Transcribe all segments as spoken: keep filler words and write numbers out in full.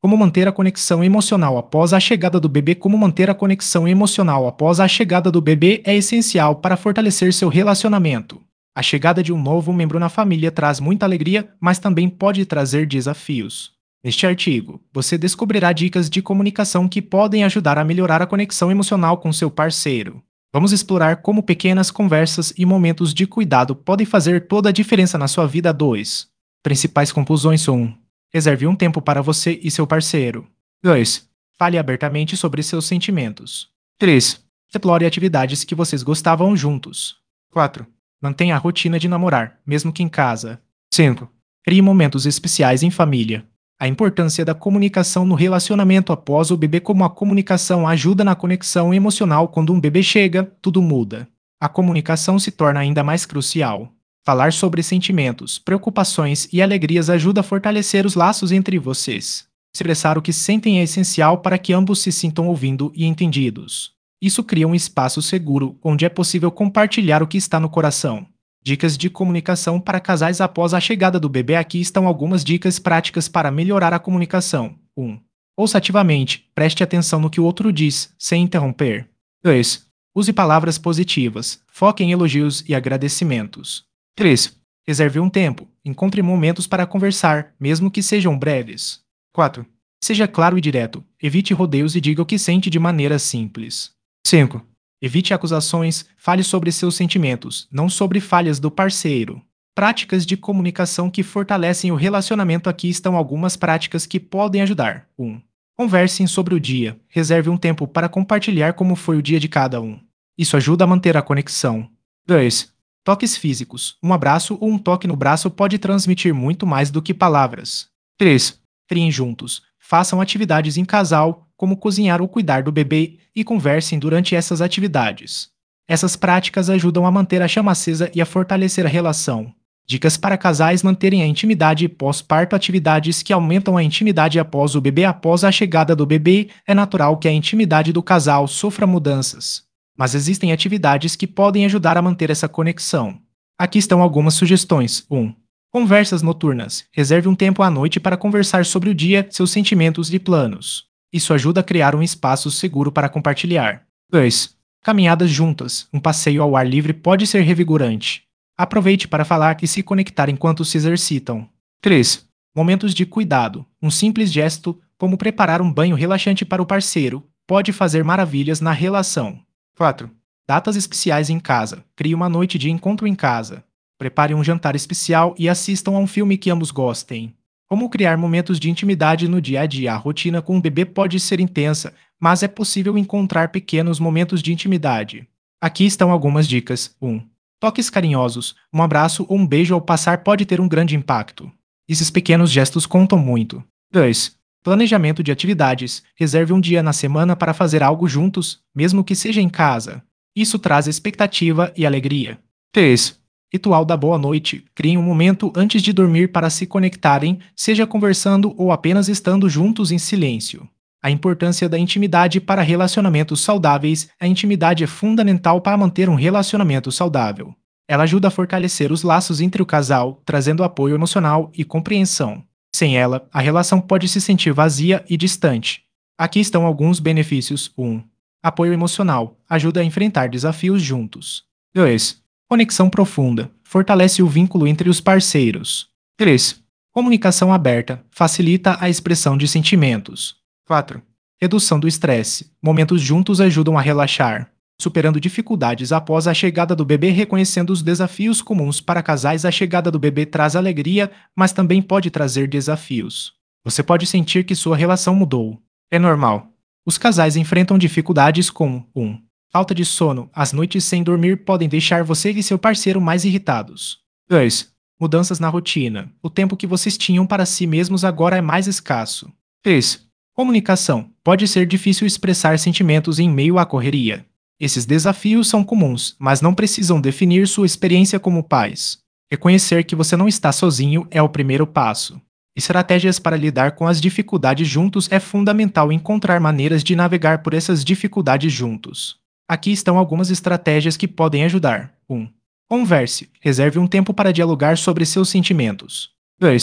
Como manter a conexão emocional após a chegada do bebê? Como manter a conexão emocional após a chegada do bebê é essencial para fortalecer seu relacionamento. A chegada de um novo membro na família traz muita alegria, mas também pode trazer desafios. Neste artigo, você descobrirá dicas de comunicação que podem ajudar a melhorar a conexão emocional com seu parceiro. Vamos explorar como pequenas conversas e momentos de cuidado podem fazer toda a diferença na sua vida. dois. Principais conclusões. um. Reserve um tempo para você e seu parceiro. dois. Fale abertamente sobre seus sentimentos. três. Explore atividades que vocês gostavam juntos. quatro. Mantenha a rotina de namorar, mesmo que em casa. cinco. Crie momentos especiais em família. A importância da comunicação no relacionamento após o bebê. Como a comunicação ajuda na conexão emocional. Quando um bebê chega, tudo muda. A comunicação se torna ainda mais crucial. Falar sobre sentimentos, preocupações e alegrias ajuda a fortalecer os laços entre vocês. Expressar o que sentem é essencial para que ambos se sintam ouvidos e entendidos. Isso cria um espaço seguro, onde é possível compartilhar o que está no coração. Dicas de comunicação para casais após a chegada do bebê. Aqui estão algumas dicas práticas para melhorar a comunicação. um. Ouça ativamente, preste atenção no que o outro diz, sem interromper. dois. Use palavras positivas, foque em elogios e agradecimentos. três. Reserve um tempo, encontre momentos para conversar, mesmo que sejam breves. quatro. Seja claro e direto, evite rodeios e diga o que sente de maneira simples. cinco. Evite acusações, fale sobre seus sentimentos, não sobre falhas do parceiro. Práticas de comunicação que fortalecem o relacionamento. Aqui estão algumas práticas que podem ajudar. um. Conversem sobre o dia, reserve um tempo para compartilhar como foi o dia de cada um. Isso ajuda a manter a conexão. dois. Toques físicos. Um abraço ou um toque no braço pode transmitir muito mais do que palavras. três. Criem juntos. Façam atividades em casal, como cozinhar ou cuidar do bebê, e conversem durante essas atividades. Essas práticas ajudam a manter a chama acesa e a fortalecer a relação. Dicas para casais manterem a intimidade pós-parto. Atividades que aumentam a intimidade após o bebê. Após a chegada do bebê, é natural que a intimidade do casal sofra mudanças. Mas existem atividades que podem ajudar a manter essa conexão. Aqui estão algumas sugestões. um. Conversas noturnas. Reserve um tempo à noite para conversar sobre o dia, seus sentimentos e planos. Isso ajuda a criar um espaço seguro para compartilhar. dois. Caminhadas juntas. Um passeio ao ar livre pode ser revigorante. Aproveite para falar e se conectar enquanto se exercitam. três. Momentos de cuidado. Um simples gesto, como preparar um banho relaxante para o parceiro, pode fazer maravilhas na relação. quatro. Datas especiais em casa. Crie uma noite de encontro em casa. Prepare um jantar especial e assistam a um filme que ambos gostem. Como criar momentos de intimidade no dia a dia? A rotina com o bebê pode ser intensa, mas é possível encontrar pequenos momentos de intimidade. Aqui estão algumas dicas. um. Toques carinhosos. Um abraço ou um beijo ao passar pode ter um grande impacto. Esses pequenos gestos contam muito. dois. Planejamento de atividades. Reserve um dia na semana para fazer algo juntos, mesmo que seja em casa. Isso traz expectativa e alegria. três. Ritual da boa noite. Criem um momento antes de dormir para se conectarem, seja conversando ou apenas estando juntos em silêncio. A importância da intimidade para relacionamentos saudáveis. A intimidade é fundamental para manter um relacionamento saudável. Ela ajuda a fortalecer os laços entre o casal, trazendo apoio emocional e compreensão. Sem ela, a relação pode se sentir vazia e distante. Aqui estão alguns benefícios. um. Apoio emocional. Ajuda a enfrentar desafios juntos. dois. Conexão profunda. Fortalece o vínculo entre os parceiros. três. Comunicação aberta. Facilita a expressão de sentimentos. quatro. Redução do estresse. Momentos juntos ajudam a relaxar. Superando dificuldades após a chegada do bebê. Reconhecendo os desafios comuns para casais. A chegada do bebê traz alegria, mas também pode trazer desafios. Você pode sentir que sua relação mudou. É normal. Os casais enfrentam dificuldades como um. Falta de sono. As noites sem dormir podem deixar você e seu parceiro mais irritados. dois. Mudanças na rotina. O tempo que vocês tinham para si mesmos agora é mais escasso. três. Comunicação. Pode ser difícil expressar sentimentos em meio à correria. Esses desafios são comuns, mas não precisam definir sua experiência como pais. Reconhecer que você não está sozinho é o primeiro passo. Estratégias para lidar com as dificuldades juntos. É fundamental encontrar maneiras de navegar por essas dificuldades juntos. Aqui estão algumas estratégias que podem ajudar. um. Converse. Reserve um tempo para dialogar sobre seus sentimentos. dois.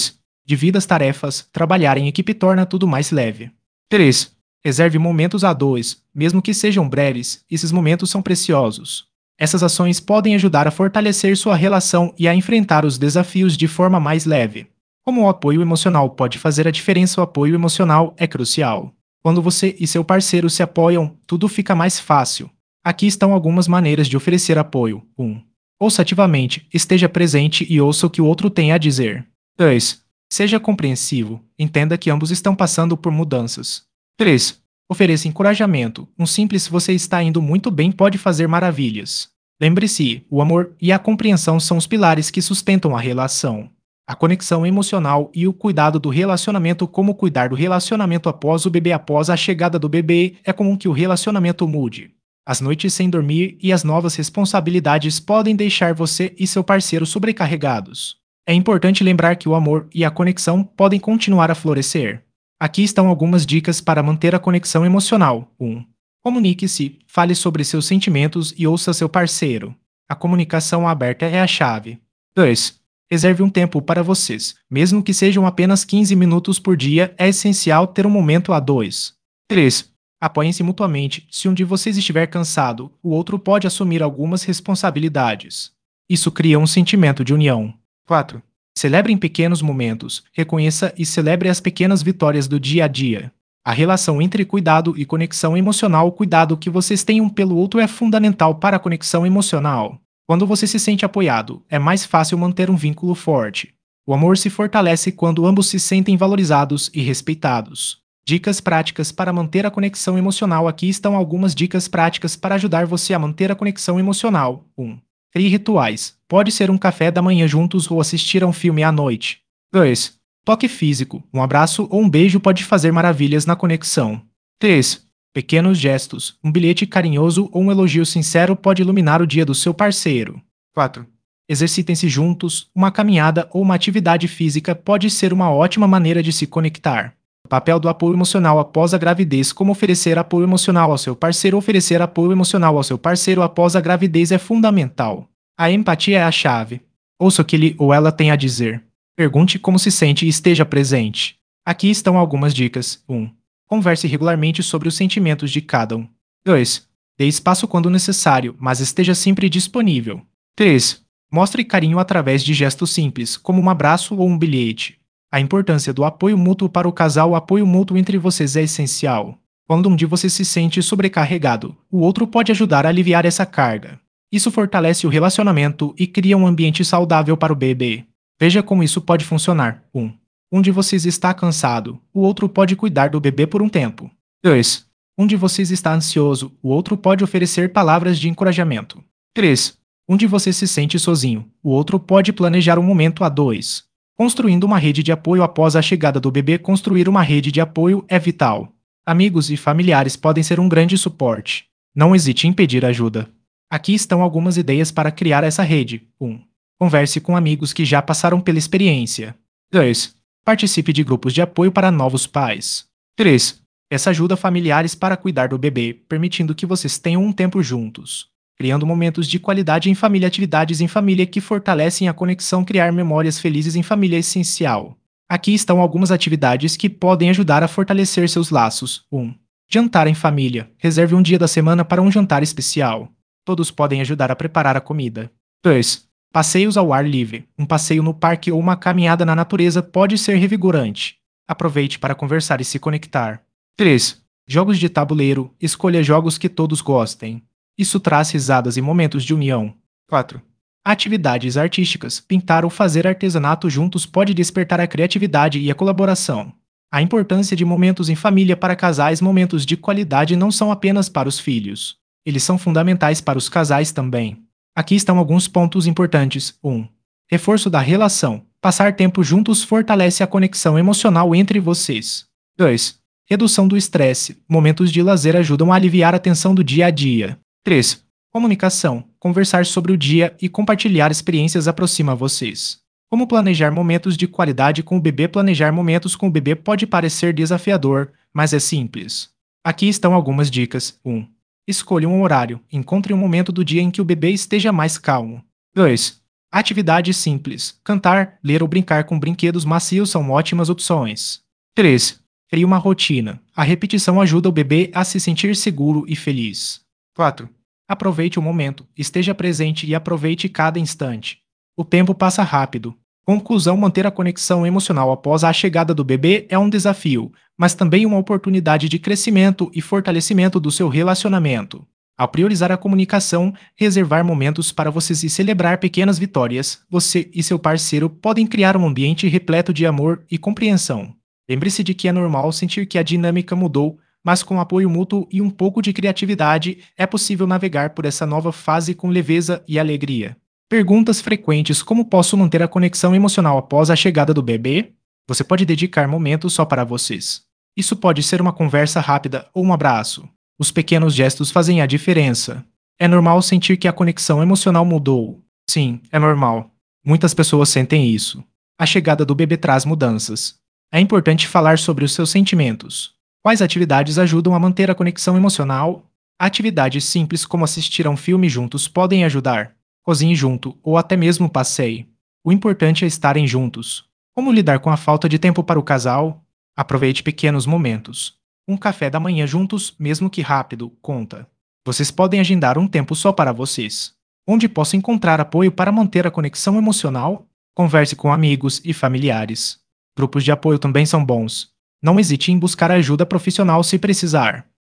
Divida as tarefas, trabalhar em equipe torna tudo mais leve. três. Reserve momentos a dois, mesmo que sejam breves, esses momentos são preciosos. Essas ações podem ajudar a fortalecer sua relação e a enfrentar os desafios de forma mais leve. Como o apoio emocional pode fazer a diferença, o apoio emocional é crucial. Quando você e seu parceiro se apoiam, tudo fica mais fácil. Aqui estão algumas maneiras de oferecer apoio. um. Ouça ativamente, esteja presente e ouça o que o outro tem a dizer. dois. Seja compreensivo, entenda que ambos estão passando por mudanças. três. Ofereça encorajamento, um simples "você está indo muito bem" pode fazer maravilhas. Lembre-se, o amor e a compreensão são os pilares que sustentam a relação. A conexão emocional e o cuidado do relacionamento. Como cuidar do relacionamento após o bebê? Após a chegada do bebê, é comum que o relacionamento mude. As noites sem dormir e as novas responsabilidades podem deixar você e seu parceiro sobrecarregados. É importante lembrar que o amor e a conexão podem continuar a florescer. Aqui estão algumas dicas para manter a conexão emocional. um. Comunique-se, fale sobre seus sentimentos e ouça seu parceiro. A comunicação aberta é a chave. dois. Reserve um tempo para vocês, mesmo que sejam apenas quinze minutos por dia, é essencial ter um momento a dois. três. Apoiem-se mutuamente. Se um de vocês estiver cansado, o outro pode assumir algumas responsabilidades. Isso cria um sentimento de união. quatro. Celebre em pequenos momentos. Reconheça e celebre as pequenas vitórias do dia a dia. A relação entre cuidado e conexão emocional. O cuidado que vocês têm um pelo outro é fundamental para a conexão emocional. Quando você se sente apoiado, é mais fácil manter um vínculo forte. O amor se fortalece quando ambos se sentem valorizados e respeitados. Dicas práticas para manter a conexão emocional. Aqui estão algumas dicas práticas para ajudar você a manter a conexão emocional. um. Crie rituais. Pode ser um café da manhã juntos ou assistir a um filme à noite. dois. Toque físico. Um abraço ou um beijo pode fazer maravilhas na conexão. três. Pequenos gestos. Um bilhete carinhoso ou um elogio sincero pode iluminar o dia do seu parceiro. quatro. Exercitem-se juntos. Uma caminhada ou uma atividade física pode ser uma ótima maneira de se conectar. O papel do apoio emocional após a gravidez. Como oferecer apoio emocional ao seu parceiro? Oferecer apoio emocional ao seu parceiro após a gravidez é fundamental. A empatia é a chave. Ouça o que ele ou ela tem a dizer. Pergunte como se sente e esteja presente. Aqui estão algumas dicas. um. Converse regularmente sobre os sentimentos de cada um. dois. Dê espaço quando necessário, mas esteja sempre disponível. três. Mostre carinho através de gestos simples, como um abraço ou um bilhete. A importância do apoio mútuo para o casal. O apoio mútuo entre vocês é essencial. Quando um de vocês se sente sobrecarregado, o outro pode ajudar a aliviar essa carga. Isso fortalece o relacionamento e cria um ambiente saudável para o bebê. Veja como isso pode funcionar. um. Um de vocês está cansado, o outro pode cuidar do bebê por um tempo. dois. Um de vocês está ansioso, o outro pode oferecer palavras de encorajamento. três. Um de vocês se sente sozinho, o outro pode planejar um momento a dois. Construindo uma rede de apoio após a chegada do bebê. Construir uma rede de apoio é vital. Amigos e familiares podem ser um grande suporte. Não hesite em pedir ajuda. Aqui estão algumas ideias para criar essa rede. um. Converse com amigos que já passaram pela experiência. dois. Participe de grupos de apoio para novos pais. três. Peça ajuda a familiares para cuidar do bebê, permitindo que vocês tenham um tempo juntos. Criando momentos de qualidade em família. Atividades em família que fortalecem a conexão. Criar memórias felizes em família é essencial. Aqui estão algumas atividades que podem ajudar a fortalecer seus laços. um. Jantar em família. Reserve um dia da semana para um jantar especial. Todos podem ajudar a preparar a comida. dois. Passeios ao ar livre. Um passeio no parque ou uma caminhada na natureza pode ser revigorante. Aproveite para conversar e se conectar. três. Jogos de tabuleiro. Escolha jogos que todos gostem. Isso traz risadas e momentos de união. quatro. Atividades artísticas. Pintar ou fazer artesanato juntos pode despertar a criatividade e a colaboração. A importância de momentos em família para casais. Momentos de qualidade não são apenas para os filhos. Eles são fundamentais para os casais também. Aqui estão alguns pontos importantes. um. Reforço da relação. Passar tempo juntos fortalece a conexão emocional entre vocês. dois. Redução do estresse. Momentos de lazer ajudam a aliviar a tensão do dia a dia. três. Comunicação. Conversar sobre o dia e compartilhar experiências aproxima vocês. Como planejar momentos de qualidade com o bebê? Planejar momentos com o bebê pode parecer desafiador, mas é simples. Aqui estão algumas dicas. um. Escolha um horário. Encontre um momento do dia em que o bebê esteja mais calmo. dois. Atividades simples. Cantar, ler ou brincar com brinquedos macios são ótimas opções. três. Crie uma rotina. A repetição ajuda o bebê a se sentir seguro e feliz. quatro. Aproveite o momento. Esteja presente e aproveite cada instante. O tempo passa rápido. Conclusão: manter a conexão emocional após a chegada do bebê é um desafio, mas também uma oportunidade de crescimento e fortalecimento do seu relacionamento. Ao priorizar a comunicação, reservar momentos para vocês e celebrar pequenas vitórias, você e seu parceiro podem criar um ambiente repleto de amor e compreensão. Lembre-se de que é normal sentir que a dinâmica mudou, mas com apoio mútuo e um pouco de criatividade, é possível navegar por essa nova fase com leveza e alegria. Perguntas frequentes: como posso manter a conexão emocional após a chegada do bebê? Você pode dedicar momentos só para vocês. Isso pode ser uma conversa rápida ou um abraço. Os pequenos gestos fazem a diferença. É normal sentir que a conexão emocional mudou. Sim, é normal. Muitas pessoas sentem isso. A chegada do bebê traz mudanças. É importante falar sobre os seus sentimentos. Quais atividades ajudam a manter a conexão emocional? Atividades simples como assistir a um filme juntos podem ajudar. Cozinhe junto ou até mesmo passeie. O importante é estarem juntos. Como lidar com a falta de tempo para o casal? Aproveite pequenos momentos. Um café da manhã juntos, mesmo que rápido, conta. Vocês podem agendar um tempo só para vocês. Onde posso encontrar apoio para manter a conexão emocional? Converse com amigos e familiares. Grupos de apoio também são bons. Não hesite em buscar ajuda profissional se precisar.